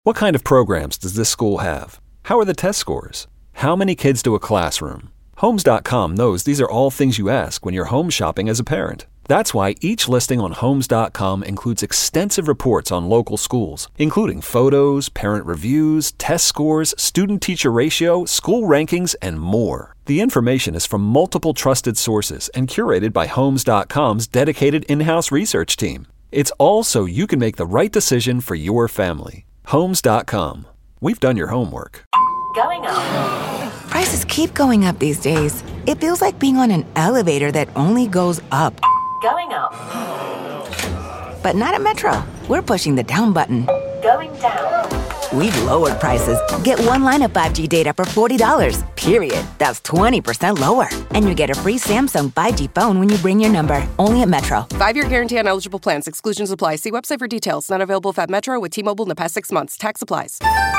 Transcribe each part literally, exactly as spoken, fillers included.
What kind of programs does this school have? How are the test scores? How many kids do a classroom? Homes dot com knows these are all things you ask when you're home shopping as a parent. That's why each listing on Homes dot com includes extensive reports on local schools, including photos, parent reviews, test scores, student-teacher ratio, school rankings, and more. The information is from multiple trusted sources and curated by Homes dot com's dedicated in-house research team. It's all so you can make the right decision for your family. Homes dot com. We've done your homework. Going up. Prices keep going up these days. It feels like being on an elevator that only goes up. Going up. But not at Metro. We're pushing the down button. Going down. We've lowered prices. Get one line of five G data for forty dollars, period. That's twenty percent lower. And you get a free Samsung five G phone when you bring your number. Only at Metro. Five-year guarantee on eligible plans. Exclusions apply. See website for details. Not available if at Metro with T-Mobile in the past six months. Tax applies.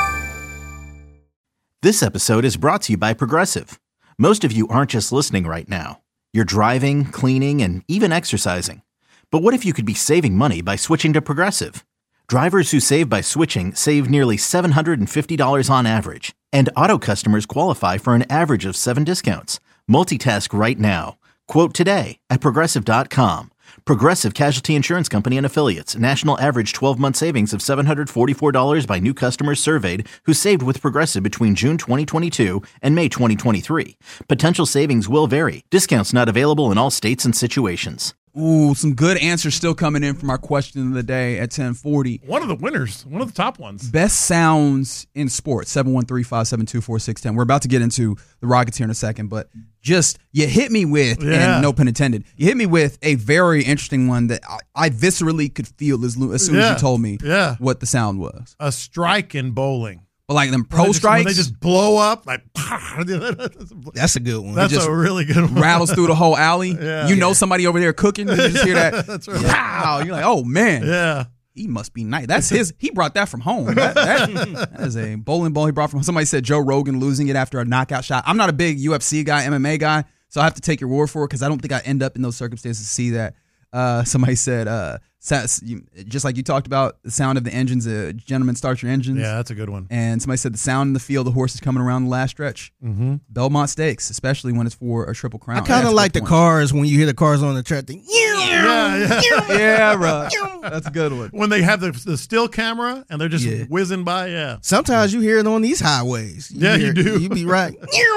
This episode is brought to you by Progressive. Most of you aren't just listening right now. You're driving, cleaning, and even exercising. But what if you could be saving money by switching to Progressive? Drivers who save by switching save nearly seven hundred fifty dollars on average. And auto customers qualify for an average of seven discounts. Multitask right now. Quote today at Progressive dot com. Progressive Casualty Insurance Company and Affiliates. National average twelve-month savings of seven hundred forty-four dollars by new customers surveyed who saved with Progressive between June twenty twenty-two and May twenty twenty-three. Potential savings will vary. Discounts not available in all states and situations. Ooh, some good answers still coming in from our question of the day at ten forty. One of the winners, one of the top ones. Best sounds in sports, seven one three, five seven two, four six one zero. We're about to get into the Rockets here in a second, but just, you hit me with, yeah. and no pun intended, you hit me with a very interesting one that I, I viscerally could feel as, as soon yeah. as you told me yeah. what the sound was. A strike in bowling. But like them pro when they just, strikes. when they just blow up. Like, that's a good one. That's a really good one. Rattles through the whole alley. Yeah. You know yeah. somebody over there cooking. You just hear that. That's right. Wow. You're like, oh, man. Yeah. He must be nice. That's his. He brought that from home. That, that, that is a bowling ball he brought from home. Somebody said Joe Rogan losing it after a knockout shot. I'm not a big U F C guy, M M A guy, so I have to take your word for it because I don't think I end up in those circumstances to see that. Uh, somebody said, uh, just like you talked about, the sound of the engines, uh, gentlemen, start your engines. Yeah, that's a good one. And somebody said the sound in the field, the horse is coming around the last stretch. Mm-hmm. Belmont Stakes, especially when it's for a triple crown. I kind of like the cars when you hear the cars on the track. Thing. Yeah, yeah. yeah, bro. That's a good one. When they have the, the still camera and they're just Yeah. whizzing by, yeah. Sometimes you hear it on these highways. You Yeah, hear, you do. You be right.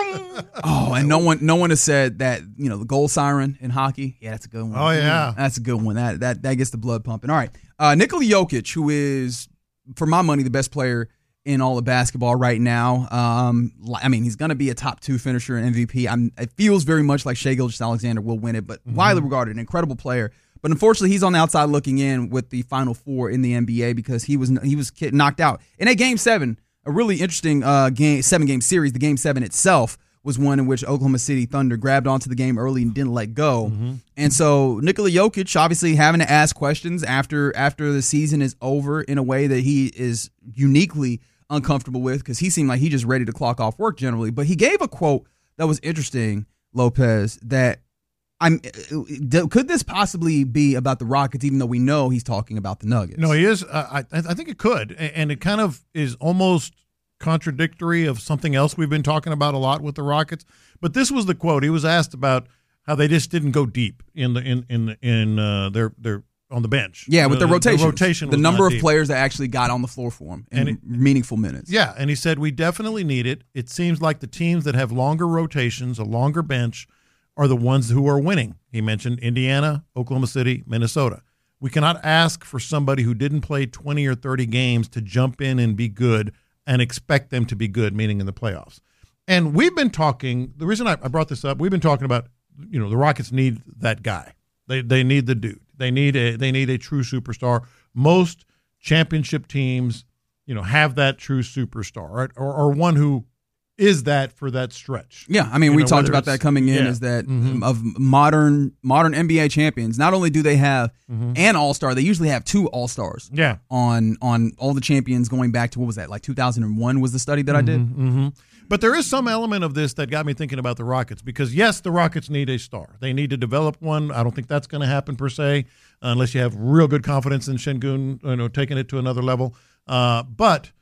Oh, and no one, no one has said that. You know, the goal siren in hockey. Yeah, that's a good one. Oh yeah, that's a good one. That that that gets the blood pumping. All right, uh, Nikola Jokic, who is, for my money, the best player in all of basketball right now. Um, I mean, he's going to be a top two finisher and M V P. I'm, it feels very much like Shai Gilgeous-Alexander will win it, but mm-hmm. widely regarded, an incredible player. But unfortunately, he's on the outside looking in with the Final Four in the N B A because he was he was knocked out in a Game Seven, a really interesting uh, game seven game series. The Game Seven itself was one in which Oklahoma City Thunder grabbed onto the game early and didn't let go. Mm-hmm. And so Nikola Jokic obviously having to ask questions after after the season is over in a way that he is uniquely uncomfortable with because he seemed like he just ready to clock off work generally. But he gave a quote that was interesting, Lopez, that I'm. Could this possibly be about the Rockets, even though we know he's talking about the Nuggets? No, he is. Uh, I, I think it could. And it kind of is almost contradictory of something else we've been talking about a lot with the Rockets. But this was the quote. He was asked about how they just didn't go deep in the in in in uh, their their on the bench. Yeah, with the, the rotation. The rotation. The number of deep. players that actually got on the floor for him in and it, meaningful minutes. Yeah, and he said we definitely need it. It seems like the teams that have longer rotations, a longer bench, are the ones who are winning. He mentioned Indiana, Oklahoma City, Minnesota. We cannot ask for somebody who didn't play twenty or thirty games to jump in and be good and expect them to be good, meaning in the playoffs. And we've been talking, the reason I brought this up, we've been talking about, you know, the Rockets need that guy. They they need the dude. They need a they need a true superstar. Most championship teams, you know, have that true superstar, right? Or or one who is that for that stretch. Yeah, I mean, you we know, talked about that coming in yeah. is that mm-hmm. of modern modern N B A champions, not only do they have mm-hmm. an all-star, they usually have two all-stars. Yeah. On on all the champions going back to, what was that, like two thousand one was the study that mm-hmm. I did? Mm-hmm. But there is some element of this that got me thinking about the Rockets because, yes, the Rockets need a star. They need to develop one. I don't think that's going to happen per se unless you have real good confidence in Şengün, you know, taking it to another level. Uh, but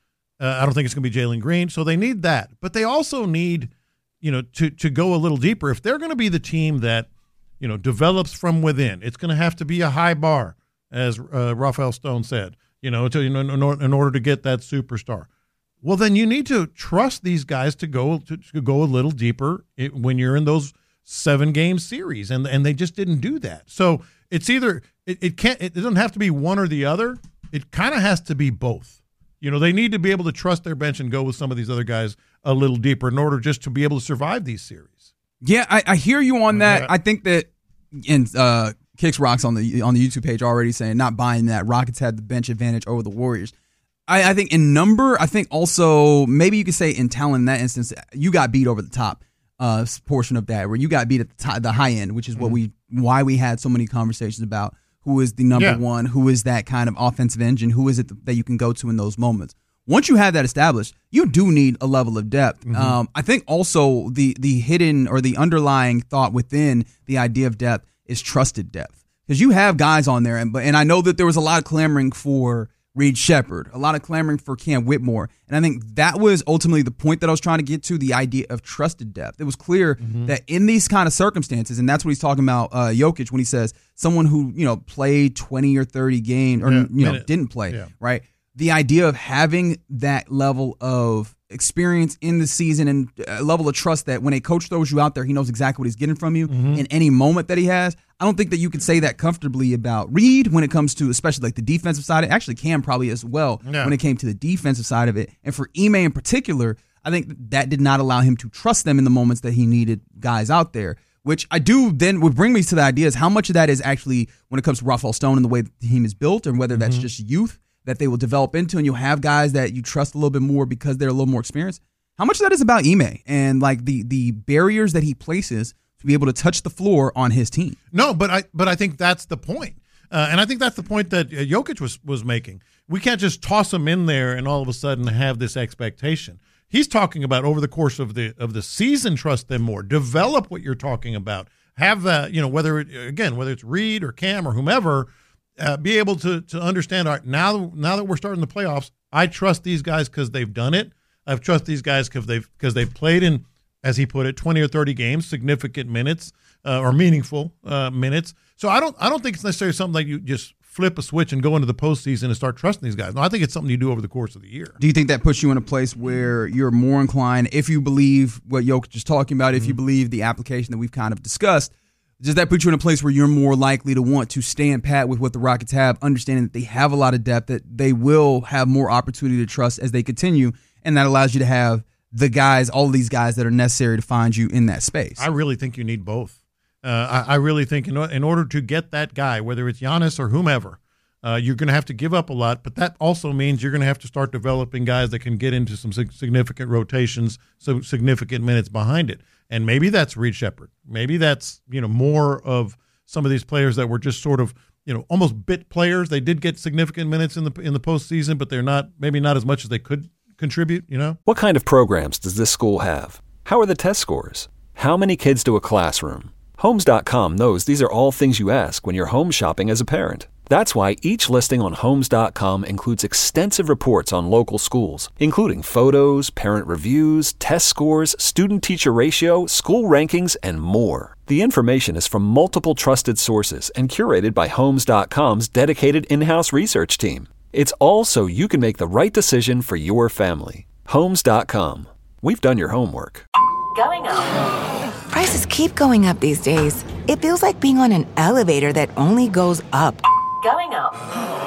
Uh, I don't think it's going to be Jalen Green. So they need that. But they also need, you know, to, to go a little deeper. If they're going to be the team that, you know, develops from within, it's going to have to be a high bar, as uh, Rafael Stone said, you know, to, you know, in, order, in order to get that superstar. Well, then you need to trust these guys to go to, to go a little deeper when you're in those seven game series, and and they just didn't do that. So it's either it, it can't it doesn't have to be one or the other. It kind of has to be both. You know, they need to be able to trust their bench and go with some of these other guys a little deeper in order just to be able to survive these series. Yeah, I, I hear you on that. Yeah. I think that and uh, Kicks Rocks on the on the YouTube page already saying not buying that Rockets had the bench advantage over the Warriors. I, I think in number, I think also maybe you could say in talent in that instance, you got beat over the top. Uh, portion of that where you got beat at the, t- the high end, which is what we why we had so many conversations about who is the number yeah. one, who is that kind of offensive engine, who is it th- that you can go to in those moments. Once you have that established, you do need a level of depth. Mm-hmm. Um, I think also the the hidden or the underlying thought within the idea of depth is trusted depth, because you have guys on there, and but and I know that there was a lot of clamoring for Reed Shepherd, a lot of clamoring for Cam Whitmore. And I think that was ultimately the point that I was trying to get to, the idea of trusted depth. It was clear mm-hmm. that in these kind of circumstances, and that's what he's talking about, uh, Jokic, when he says someone who, you know, played twenty or thirty games or, yeah, you know, minute. didn't play, yeah. right? The idea of having that level of experience in the season and a level of trust that when a coach throws you out there, he knows exactly what he's getting from you mm-hmm. in any moment that he has. I don't think that you could say that comfortably about Reed when it comes to especially like the defensive side. Actually, Cam probably as well yeah. when it came to the defensive side of it. And for Ime in particular, I think that did not allow him to trust them in the moments that he needed guys out there, which I do then would bring me to the idea is how much of that is actually when it comes to Rafael Stone and the way the team is built, and whether that's mm-hmm. just youth that they will develop into, and you'll have guys that you trust a little bit more because they're a little more experienced. How much of that is about Ime and like the the barriers that he places to be able to touch the floor on his team? No, but I but I think that's the point, uh, and I think that's the point that uh, Jokic was was making. We can't just toss him in there and all of a sudden have this expectation. He's talking about over the course of the of the season, trust them more, develop what you're talking about, have that, you know, whether it, again whether it's Reed or Cam or whomever. Uh, be able to to understand, all right, now, now that we're starting the playoffs, I trust these guys because they've done it. I trust these guys because they've, because they've played in, as he put it, twenty or thirty games, significant minutes uh, or meaningful uh, minutes. So I don't I don't think it's necessarily something like you just flip a switch and go into the postseason and start trusting these guys. No, I think it's something you do over the course of the year. Do you think that puts you in a place where you're more inclined, if you believe what Jokic is talking about, if mm-hmm. you believe the application that we've kind of discussed, does that put you in a place where you're more likely to want to stand pat with what the Rockets have, understanding that they have a lot of depth, that they will have more opportunity to trust as they continue, and that allows you to have the guys, all of these guys that are necessary to find you in that space? I really think you need both. Uh, I, I really think in, in order to get that guy, whether it's Giannis or whomever, uh, you're going to have to give up a lot, but that also means you're going to have to start developing guys that can get into some significant rotations, so significant minutes behind it. And maybe that's Reed Shepherd. Maybe that's, you know, more of some of these players that were just sort of, you know, almost bit players. They did get significant minutes in the in the postseason, but they're not, maybe not as much as they could contribute, you know? What kind of programs does this school have? How are the test scores? How many kids do a classroom? Homes dot com knows these are all things you ask when you're home shopping as a parent. That's why each listing on Homes dot com includes extensive reports on local schools, including photos, parent reviews, test scores, student-teacher ratio, school rankings, and more. The information is from multiple trusted sources and curated by Homes dot com's dedicated in-house research team. It's all so you can make the right decision for your family. Homes dot com. We've done your homework. Going up. Prices keep going up these days. It feels like being on an elevator that only goes up. Going up.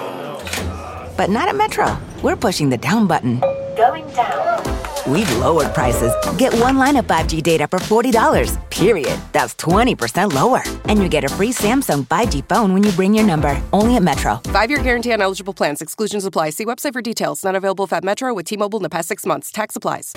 But not at Metro. We're pushing the down button. Going down. We've lowered prices. Get one line of five G data for forty dollars, period. That's twenty percent lower. And you get a free Samsung five G phone when you bring your number. Only at Metro. Five-year guarantee on eligible plans. Exclusions apply. See website for details. Not available if at Metro with T-Mobile in the past six months. Tax applies.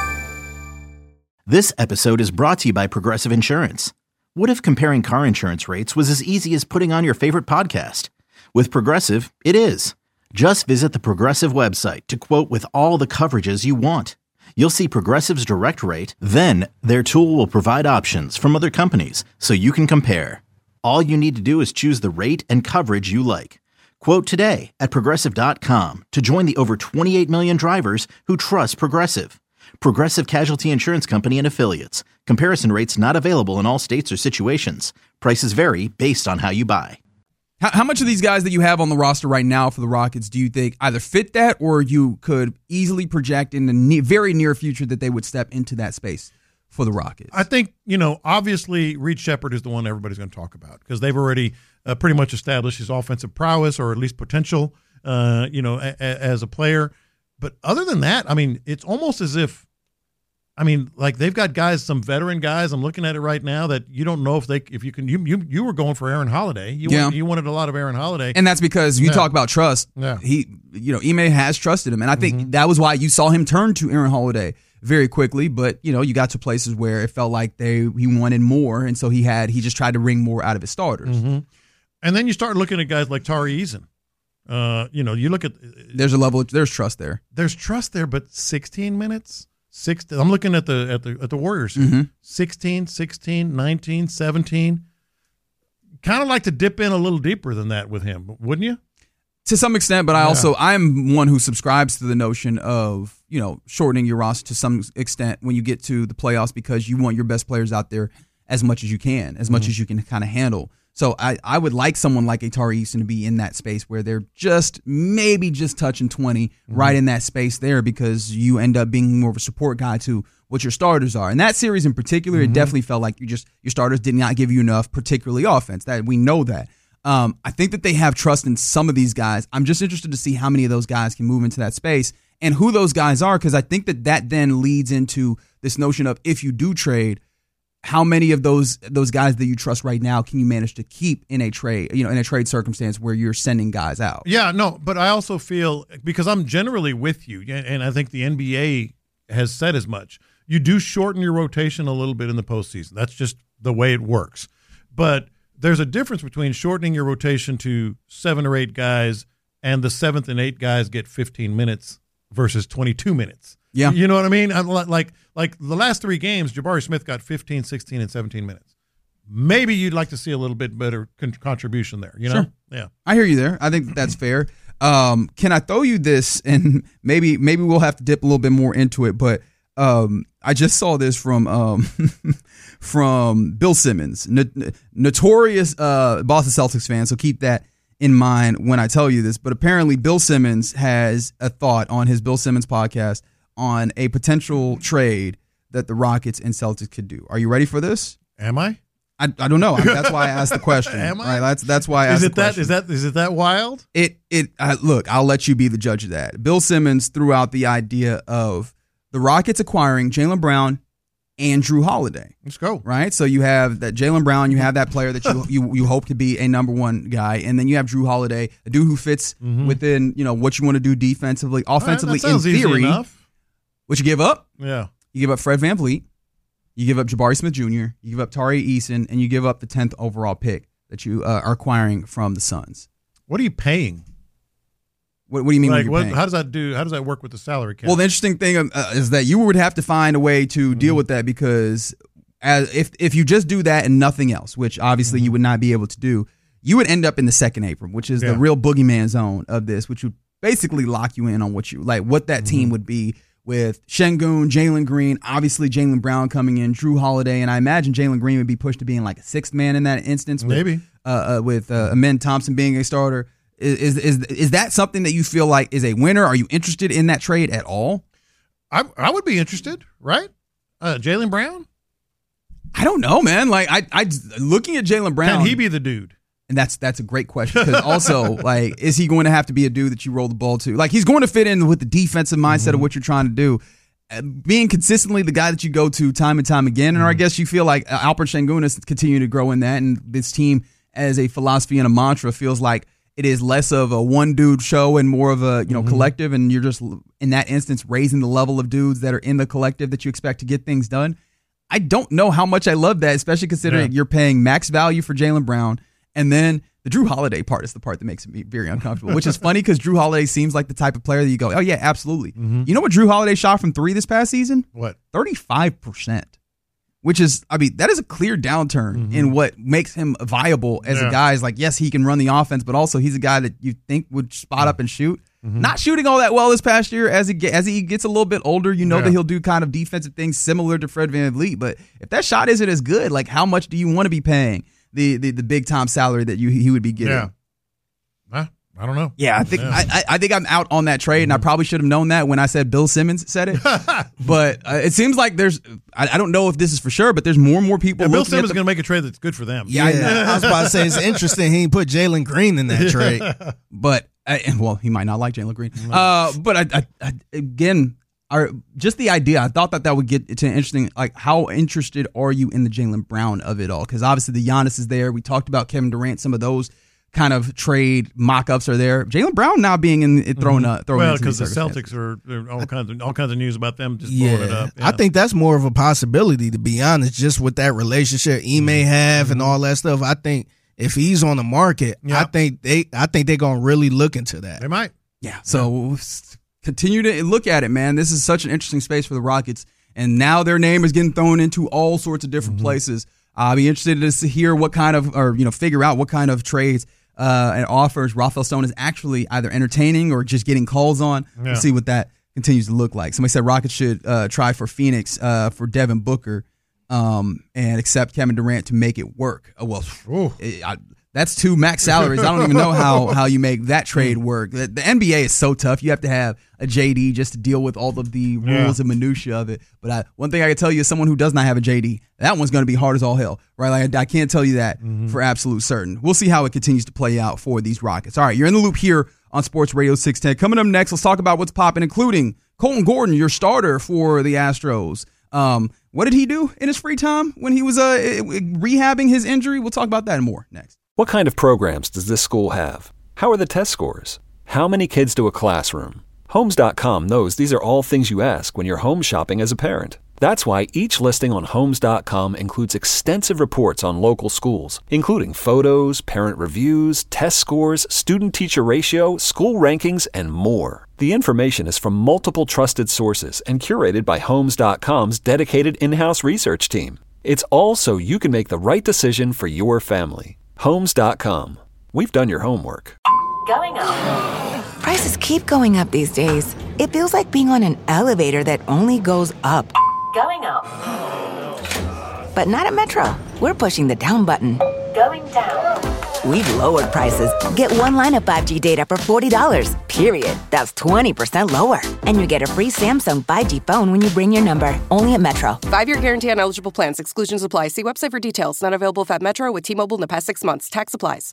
This episode is brought to you by Progressive Insurance. What if comparing car insurance rates was as easy as putting on your favorite podcast? With Progressive, it is. Just visit the Progressive website to quote with all the coverages you want. You'll see Progressive's direct rate, then their tool will provide options from other companies so you can compare. All you need to do is choose the rate and coverage you like. Quote today at Progressive dot com to join the over twenty-eight million drivers who trust Progressive. Progressive Casualty Insurance Company and Affiliates. Comparison rates not available in all states or situations. Prices vary based on how you buy. How, how much of these guys that you have on the roster right now for the Rockets do you think either fit that or you could easily project in the ne- very near future that they would step into that space for the Rockets? I think, you know, obviously Reed Sheppard is the one everybody's going to talk about because they've already uh, pretty much established his offensive prowess or at least potential, uh, you know, a- a- as a player. But other than that, I mean, it's almost as if, I mean, like they've got guys, some veteran guys. I'm looking at it right now that you don't know if they, if you can. You you, you were going for Aaron Holiday. You yeah. wanted, you wanted a lot of Aaron Holiday, and that's because you yeah. talk about trust. Yeah. He, you know, Ime has trusted him, and I think mm-hmm. that was why you saw him turn to Aaron Holiday very quickly. But you know, you got to places where it felt like they he wanted more, and so he had he just tried to wring more out of his starters. Mm-hmm. And then you start looking at guys like Tari Eason. Uh, you know, you look at there's a level of, there's trust there. There's trust there, but sixteen minutes. Six, I'm looking at the at the at the Warriors. Mm-hmm. sixteen, sixteen, nineteen, seventeen. Kind of like to dip in a little deeper than that with him, wouldn't you? To some extent, but I Yeah. also I'm one who subscribes to the notion of, you know, shortening your roster to some extent when you get to the playoffs because you want your best players out there as much as you can, as much Mm-hmm. as you can kind of handle. So I, I would like someone like a Tari Eason to be in that space where they're just maybe just touching twenty Mm-hmm. right in that space there because you end up being more of a support guy to what your starters are. And that series in particular, Mm-hmm. it definitely felt like you just your starters did not give you enough, particularly offense. That we know that. Um, I think that they have trust in some of these guys. I'm just interested to see how many of those guys can move into that space and who those guys are because I think that that then leads into this notion of if you do trade, how many of those those guys that you trust right now can you manage to keep in a trade, you know, in a trade circumstance where you're sending guys out? Yeah, no, but I also feel because I'm generally with you, and I think the N B A has said as much. You do shorten your rotation a little bit in the postseason. That's just the way it works. But there's a difference between shortening your rotation to seven or eight guys and the seventh and eighth guys get fifteen minutes versus twenty-two minutes. Yeah. You know what I mean? I'm like like the last three games, Jabari Smith got fifteen, sixteen, and seventeen minutes. Maybe you'd like to see a little bit better con- contribution there, you know? Sure. Yeah. I hear you there. I think that's fair. Um, can I throw you this, and maybe maybe we'll have to dip a little bit more into it, but um, I just saw this from um, from Bill Simmons, no- notorious uh, Boston Celtics fan, so keep that in mind when I tell you this. But apparently Bill Simmons has a thought on his Bill Simmons podcast on a potential trade that the Rockets and Celtics could do. Are you ready for this? Am I? I, I don't know. I mean, that's why I asked the question. Am I? Right? That's that's why I asked Is the it that question. is that is it that wild? It it uh, look, I'll let you be the judge of that. Bill Simmons threw out the idea of the Rockets acquiring Jaylen Brown and Drew Holiday. Let's go. Right? So you have that Jaylen Brown, you have that player that you you you hope to be a number one guy, and then you have Drew Holiday, a dude who fits Mhm. within, you know, what you want to do defensively, offensively All right, that in sounds easy theory. enough. What you give up? Yeah. You give up Fred VanVleet, you give up Jabari Smith Junior, you give up Tari Eason, and you give up the tenth overall pick that you uh, are acquiring from the Suns. What are you paying? What, what do you mean? Like, when you're what, paying? how does that do? How does that work with the salary cap? Well, the interesting thing uh, is that you would have to find a way to deal with that because as if if you just do that and nothing else, which obviously you would not be able to do, you would end up in the second apron, which is Yeah. the real boogeyman zone of this, which would basically lock you in on what you like, what that team would be with Şengün, Jalen Green, obviously Jaylen Brown coming in, Drew Holiday, and I imagine Jalen Green would be pushed to being like a sixth man in that instance. With, Maybe. uh, uh, with uh, Amen Thompson being a starter. Is, is is is that something that you feel like is a winner? Are you interested in that trade at all? I I would be interested, right? Uh, Jaylen Brown? I don't know, man. Like I, I looking at Jaylen Brown. Can he be the dude? And that's that's a great question because also, like, is he going to have to be a dude that you roll the ball to? Like, he's going to fit in with the defensive mindset Mm-hmm. of what you're trying to do. Uh, being consistently the guy that you go to time and time again, and Mm-hmm. I guess you feel like uh, Alperen Şengün is continuing to grow in that, and this team as a philosophy and a mantra feels like it is less of a one dude show and more of a you know Mm-hmm. collective, and you're just in that instance raising the level of dudes that are in the collective that you expect to get things done. I don't know how much I love that, especially considering Yeah. you're paying max value for Jaylen Brown, and then the Drew Holiday part is the part that makes me very uncomfortable, which is funny because Drew Holiday seems like the type of player that you go, oh, yeah, absolutely. Mm-hmm. You know what Drew Holiday shot from three this past season? What? thirty-five percent. which is, I mean, that is a clear downturn mm-hmm. in what makes him viable as yeah. a guy. Is like, yes, he can run the offense, but also he's a guy that you think would spot up and shoot. Mm-hmm. Not shooting all that well this past year. As he get, as he gets a little bit older, you know yeah. that he'll do kind of defensive things similar to Fred VanVleet. But if that shot isn't as good, like how much do you want to be paying the the, the big time salary that you he would be getting? Yeah. Huh? I don't know. Yeah, I think yeah. I, I think I'm out on that trade, mm-hmm. and I probably should have known that when I said Bill Simmons said it. But uh, it seems like there's I, I don't know if this is for sure, but there's more and more people. Yeah, Bill Simmons is going to make a trade that's good for them. Yeah, yeah. I, I was about to say it's interesting he put Jalen Green in that trade, but. I, well, he might not like Jalen Green, uh, but I, I, I, again, our, just the idea. I thought that that would get to interesting. Like, how interested are you in the Jaylen Brown of it all? Because obviously the Giannis is there. We talked about Kevin Durant. Some of those kind of trade mock-ups are there. Jaylen Brown now being in it thrown up. Mm-hmm. Well, because the Celtics are all kinds of all kinds of news about them just yeah. blowing it up. Yeah. I think that's more of a possibility, to be honest. Just with that relationship he may have mm-hmm. and all that stuff, I think. If he's on the market, yep. I think they, I think they're gonna really look into that. They might, yeah. So continue to look at it, man. This is such an interesting space for the Rockets, and now their name is getting thrown into all sorts of different mm-hmm. places. I'll be interested to hear what kind of, or you know, figure out what kind of trades uh, and offers Rafael Stone is actually either entertaining or just getting calls on. Yeah. We'll see what that continues to look like. Somebody said Rockets should uh, try for Phoenix uh, for Devin Booker. Um, and accept Kevin Durant to make it work. Oh, well, it, I, that's two max salaries. I don't even know how how you make that trade work. The, the N B A is so tough. You have to have a J D just to deal with all of the rules yeah. and minutia of it. But I, one thing I can tell you, as someone who does not have a J D, that one's going to be hard as all hell, right? Like I, I can't tell you that mm-hmm. for absolute certain. We'll see how it continues to play out for these Rockets. All right, you're in the loop here on Sports Radio six ten. Coming up next, let's talk about what's popping, including Colton Gordon, your starter for the Astros. Um, what did he do in his free time when he was uh, rehabbing his injury? We'll talk about that and more next. What kind of programs does this school have? How are the test scores? How many kids do a classroom? Homes dot com knows these are all things you ask when you're home shopping as a parent. That's why each listing on Homes dot com includes extensive reports on local schools, including photos, parent reviews, test scores, student-teacher ratio, school rankings, and more. The information is from multiple trusted sources and curated by Homes dot com's dedicated in-house research team. It's all so you can make the right decision for your family. Homes dot com. We've done your homework. Going up. Prices keep going up these days. It feels like being on an elevator that only goes up. Going up. But not at Metro. We're pushing the down button. Going down. We've lowered prices. Get one line of five G data for forty dollars, period. That's twenty percent lower. And you get a free Samsung five G phone when you bring your number. Only at Metro. Five-year guarantee on eligible plans. Exclusions apply. See website for details. Not available at Metro with T-Mobile in the past six months. Tax applies.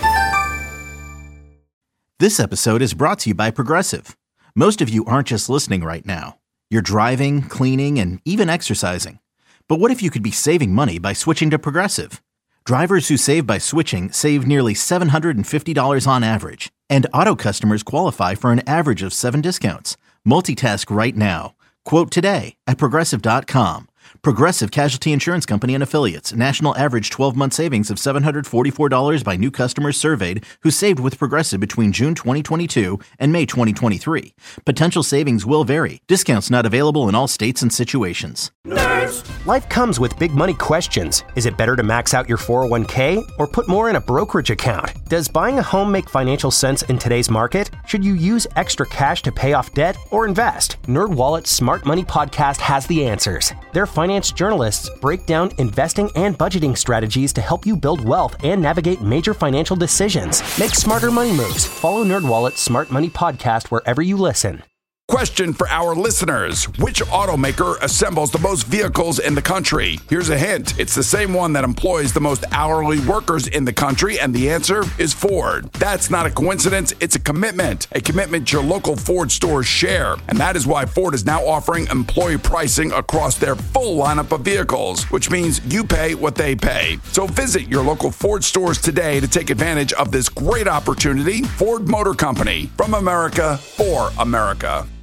This episode is brought to you by Progressive. Most of you aren't just listening right now. You're driving, cleaning, and even exercising. But what if you could be saving money by switching to Progressive? Drivers who save by switching save nearly seven hundred fifty dollars on average. And auto customers qualify for an average of seven discounts. Multitask right now. Quote today at Progressive dot com. Progressive Casualty Insurance Company and Affiliates. National average twelve-month savings of seven hundred forty-four dollars by new customers surveyed who saved with Progressive between June twenty twenty-two and May twenty twenty-three. Potential savings will vary. Discounts not available in all states and situations. Nerds! Life comes with big money questions. Is it better to max out your four oh one k or put more in a brokerage account? Does buying a home make financial sense in today's market? Should you use extra cash to pay off debt or invest? NerdWallet's Smart Money Podcast has the answers. Their finance journalists break down investing and budgeting strategies to help you build wealth and navigate major financial decisions. Make smarter money moves. Follow NerdWallet's Smart Money Podcast wherever you listen. Question for our listeners. Which automaker assembles the most vehicles in the country? Here's a hint. It's the same one that employs the most hourly workers in the country, and the answer is Ford. That's not a coincidence. It's a commitment. A commitment your local Ford stores share. And that is why Ford is now offering employee pricing across their full lineup of vehicles, which means you pay what they pay. So visit your local Ford stores today to take advantage of this great opportunity. Ford Motor Company. From America, for America.